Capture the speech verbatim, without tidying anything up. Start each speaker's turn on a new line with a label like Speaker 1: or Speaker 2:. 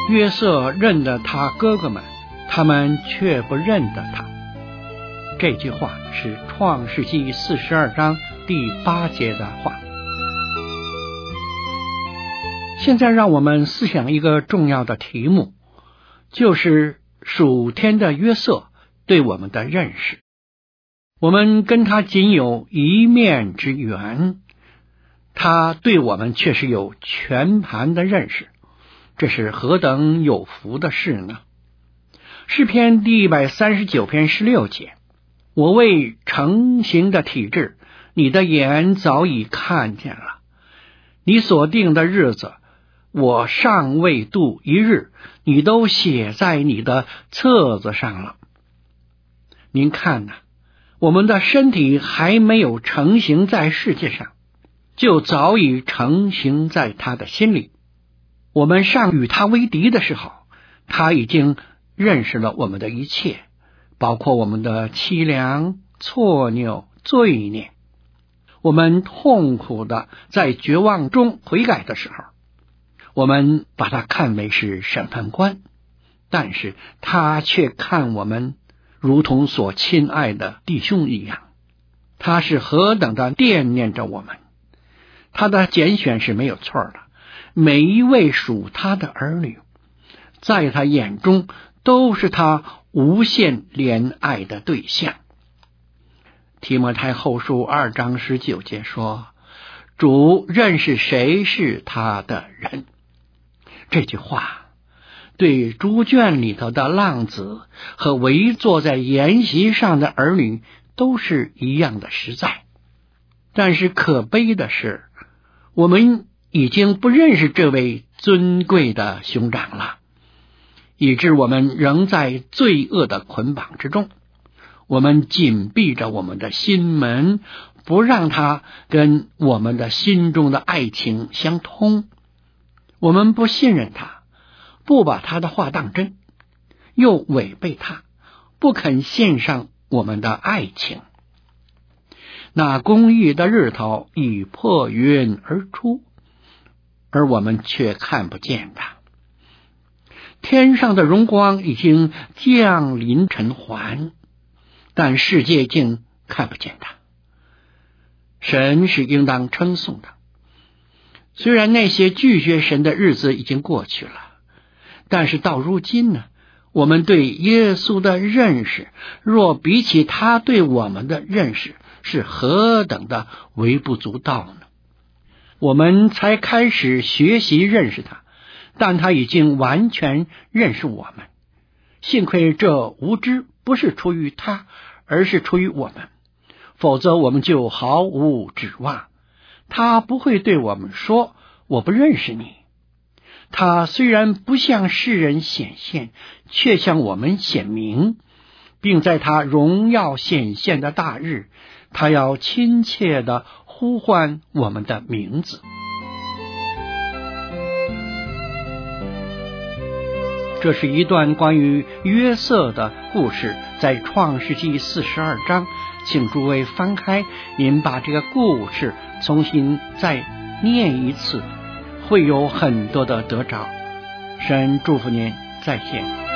Speaker 1: 约瑟认得他哥哥们，他们却不认得他。这句话是创世纪四十二章第八节的话。现在让我们思想一个重要的题目，就是属天的约瑟对我们的认识。我们跟他仅有一面之缘，他对我们却是有全盘的认识，这是何等有福的事呢？诗篇第一百三十九篇十六节，我为成形的体质，你的眼早已看见了，你所定的日子，我尚未度一日，你都写在你的册子上了。您看呐、啊，我们的身体还没有成形在世界上，就早已成形在他的心里。我们尚与他为敌的时候，他已经认识了我们的一切，包括我们的凄凉、错拗、罪孽。我们痛苦的在绝望中悔改的时候，我们把他看为是审判官，但是他却看我们如同所亲爱的弟兄一样。他是何等的惦念着我们，他的拣选是没有错的。每一位属他的儿女，在他眼中都是他无限怜爱的对象。提摩太后书二章十九节说，主认识谁是他的人。这句话对猪圈里头的浪子和围坐在筵席上的儿女都是一样的实在。但是可悲的是，我们已经不认识这位尊贵的兄长了，以致我们仍在罪恶的捆绑之中。我们紧闭着我们的心门，不让他跟我们的心中的爱情相通。我们不信任他，不把他的话当真，又违背他，不肯献上我们的爱情。那公义的日头已破云而出，而我们却看不见它。天上的荣光已经降临尘寰，但世界竟看不见它。神是应当称颂的。虽然那些拒绝神的日子已经过去了，但是到如今呢，我们对耶稣的认识，若比起他对我们的认识，是何等的微不足道呢？我们才开始学习认识他，但他已经完全认识我们。幸亏这无知不是出于他，而是出于我们，否则我们就毫无指望。他不会对我们说我不认识你。他虽然不向世人显现，却向我们显明，并在他荣耀显现的大日，他要亲切地呼唤我们的名字。这是一段关于约瑟的故事，在创世纪四十二章，请诸位翻开，您把这个故事重新再念一次，会有很多的得着。神祝福您，再见。